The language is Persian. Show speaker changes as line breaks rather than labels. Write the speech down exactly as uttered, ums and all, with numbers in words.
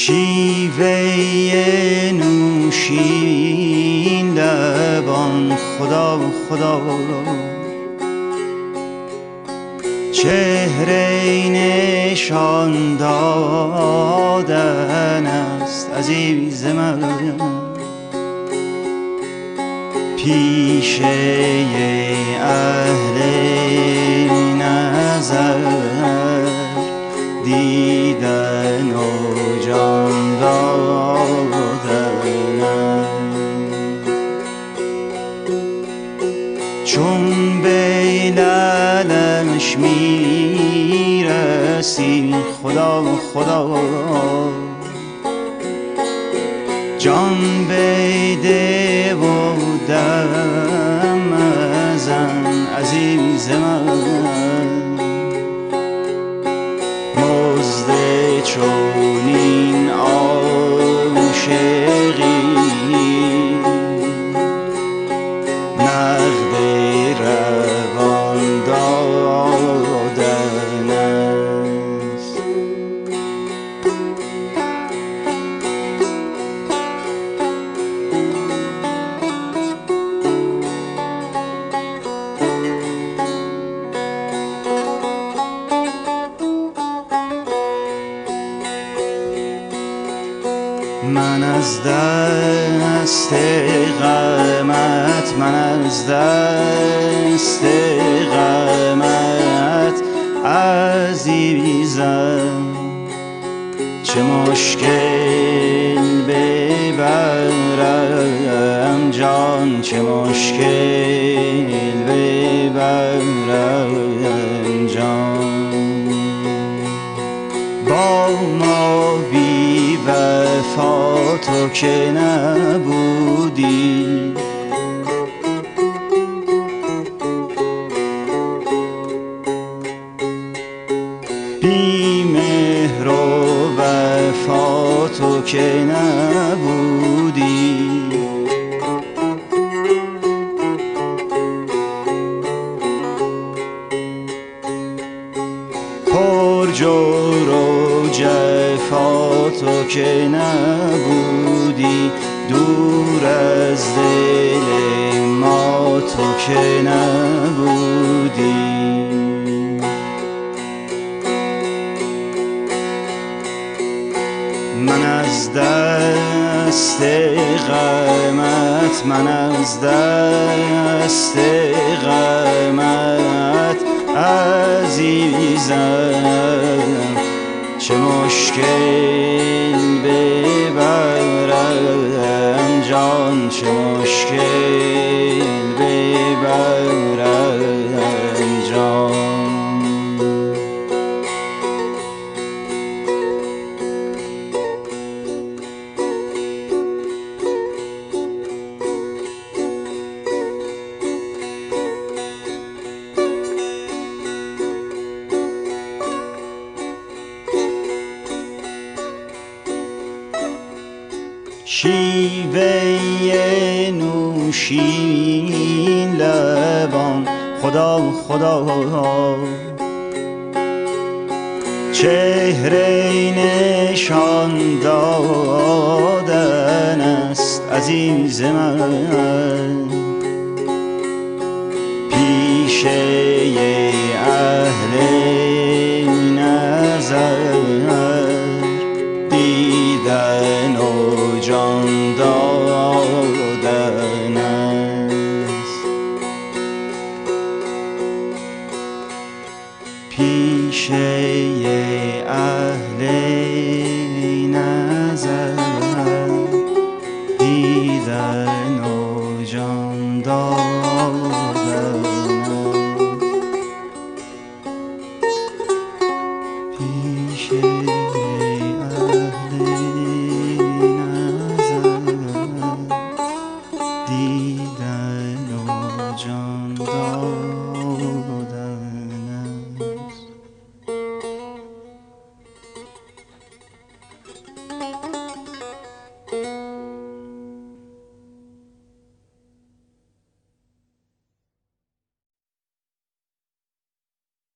شیوه نوشین لبان خدا خدا، چهره نشان دادن است عزیز من، پیشه اهل نظر دیدن و جان دادن، چون به لالش میرسی خدا خدا، جان بده و دم مزن عزیز من، مزد چونین عاشقی نقد روان دادن است. من از دست غمت، من از دست غمت عزیزم، چه مشکل ببرم جان، چه مشکل ببرم جان، با ما بی وفا تو که نبودی، بی مهر و وفا تو که نبودی، پر جور و جفا تو که نبودی، دور از دل ما تو که نبودی. من از دست غمت، من از دست غمت عزیزم، چه مشکل ببرم جان، چه مشکل ببرم جان. شیوه نوشین لبان خدا خدا، چهره نشان دادن است عزیز من، پیشه اهل نظر دیدن و جان دادن است، پیشه اهل